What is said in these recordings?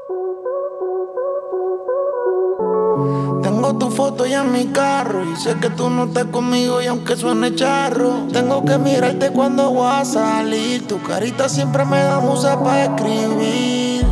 Tengo tu foto ya en mi carro y sé que tú no estás conmigo y aunque suene charro, tengo que mirarte cuando voy a salir. Tu carita siempre me da musa para escribir.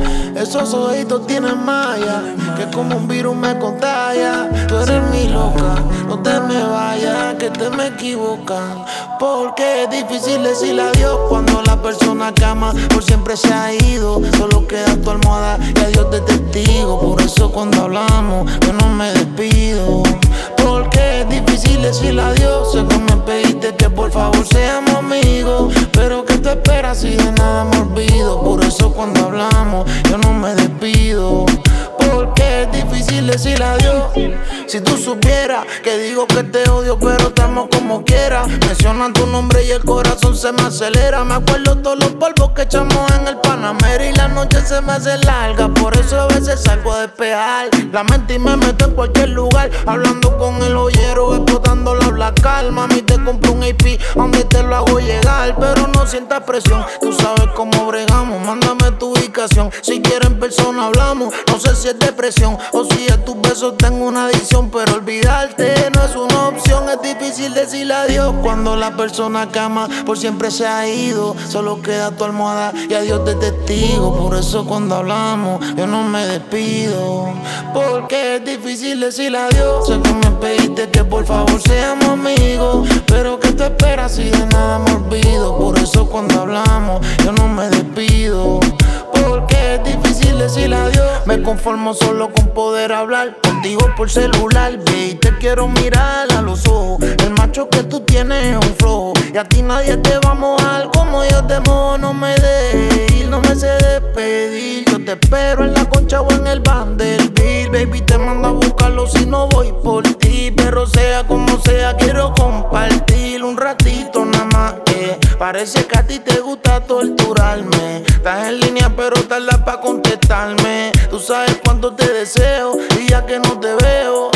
Esos ojitos tienen malla, que como un virus me contagia. Tú eres mi loca, no te me vayas, que te me equivocan. Porque es difícil decirle adiós cuando la persona que ama por siempre se ha ido. Solo queda tu almohada y adiós de testigo. Por eso cuando hablamos yo no me despido. Porque es difícil decirle adiós. Sé que me pediste que por favor seamos amigos, pero que tú esperas si de nada me olvido. Por eso cuando hablamos yo no me despido. Porque es difícil decirle adiós. Si tú supieras que digo que te odio pero te amo como quiera. Mencionan tu nombre y el corazón se me acelera. Me acuerdo todos los polvos que echamos en el Panamera y la noche se me hace larga. Por eso a veces salgo a despejar la mente y me meto en cualquier lugar, hablando con el joyero, explotando la black calma. Mami, te compro un AP donde te lo hago llegar, pero no sientas presión, tú sabes cómo bregamos. Mándame tu ubicación, si quieres en persona hablamos. No sé si es depresión o si a tus besos tengo una adicción, pero olvidarte no es una opción. Es difícil decirle adiós cuando la persona que ama por siempre se ha ido. Solo queda tu almohada y adiós de testigo. Por eso cuando hablamos yo no me despido. Porque es difícil decirle adiós. Sé que me pediste que por favor seamos amigos, pero que tú esperas si de nada me olvido. Por eso cuando hablamos yo no me despido. Porque es difícil decirle adiós. Me conformo solo con poder hablar contigo por celular, baby. Te quiero mirar a los ojos. El macho que tú tienes es un flojo y a ti nadie te va a mojar como yo te mojo. No me dejes ir, no me sé despedir. Yo te espero en la concha o en el Vanderbilt, baby. Te mando a buscarlo si no voy por ti, pero sea como sea quiero compartir un ratito nada más. Parece que a ti te gusta torturarme. Estás en línea pero tardas pa' contestarme. Tú sabes cuánto te deseo y ya que no te veo,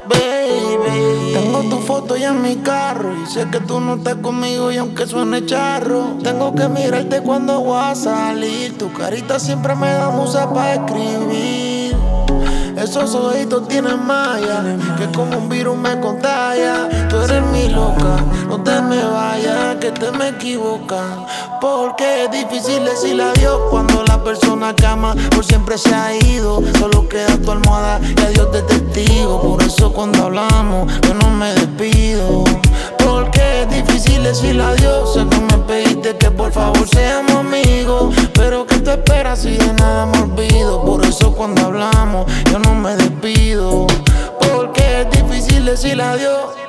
baby. Tengo tu foto ya en mi carro y sé que tú no estás conmigo y aunque suene charro, tengo que mirarte cuando voy a salir. Tu carita siempre me da musa pa' escribir. Esos ojitos tienen malla, que como un virus me contagia. Tú eres mi loca, no te me vayas, que te me equivocan. Porque es difícil decirle adiós cuando la persona que ama por siempre se ha ido. Solo queda tu almohada y adiós de testigo. Por eso cuando hablamos yo no me despido. Porque es difícil decirle adiós. Sé que me pediste que por favor seamos amigos, pero que tú esperas si de nada me olvido. Por eso cuando hablamos yo no me despido. Porque es difícil decirle adiós.